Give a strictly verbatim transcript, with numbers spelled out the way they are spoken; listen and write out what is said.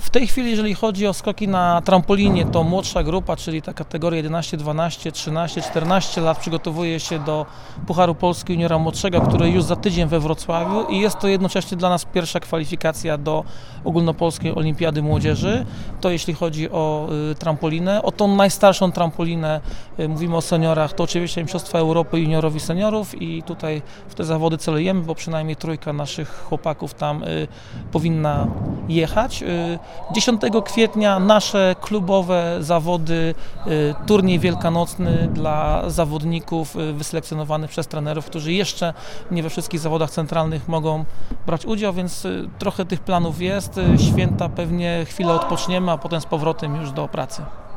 W tej chwili, jeżeli chodzi o skoki na trampolinie, to młodsza grupa, czyli ta kategoria jedenaście, dwanaście, trzynaście, czternaście lat przygotowuje się do Pucharu Polski Juniora Młodszego, który już za tydzień we Wrocławiu i jest to jednocześnie dla nas pierwsza kwalifikacja do Ogólnopolskiej Olimpiady Młodzieży. To jeśli chodzi o y, trampolinę. O tą najstarszą trampolinę, y, mówimy o seniorach, to oczywiście Mistrzostwa Europy Juniorowi Seniorów i tutaj w te zawody celujemy, bo przynajmniej trójka naszych chłopaków tam y, powinna jechać. Y, dziesiątego kwietnia nasze klubowe zawody, y, turniej wielkanocny dla zawodników y, wyselekcjonowanych przez trenerów, którzy jeszcze nie we wszystkich zawodach centralnych mogą brać udział, więc y, trochę tych planów jest. Y, święta pewnie chwilę odpoczniemy, a potem z powrotem już do pracy.